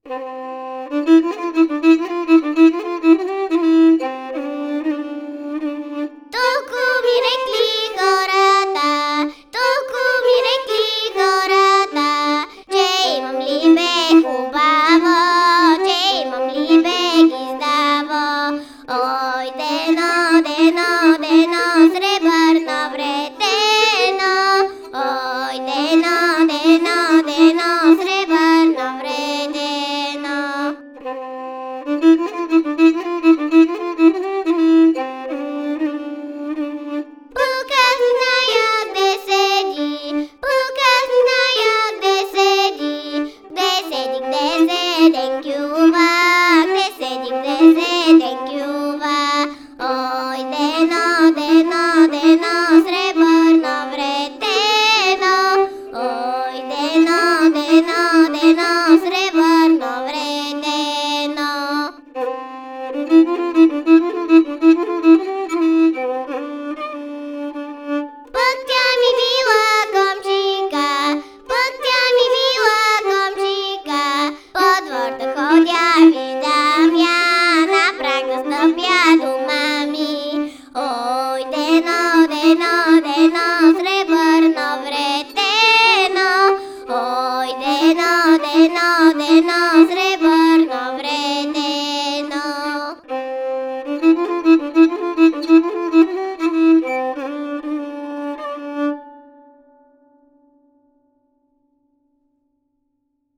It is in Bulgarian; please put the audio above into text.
Толку ми рекли хората, толку ми рекли хората, че имам ли бе хубаво, че имам ли бе гиздаво. Ой, дено, дено, дено, сребърно вретено. Ой, дено, дено, дено, сребърно вретено. Пуках зная где седи, пуках зная где седи, где седен кюва, где седен кюва. Ой, дено, дено, дено, сребърно вретено. Ой, дено, дено, дено, сребърно вретено. Пък тя ми била комшика, пък тя ми била комшика. По двор да ходя, виждам я, на праг да стъпя дома ми. Ой, дено, дено, дено,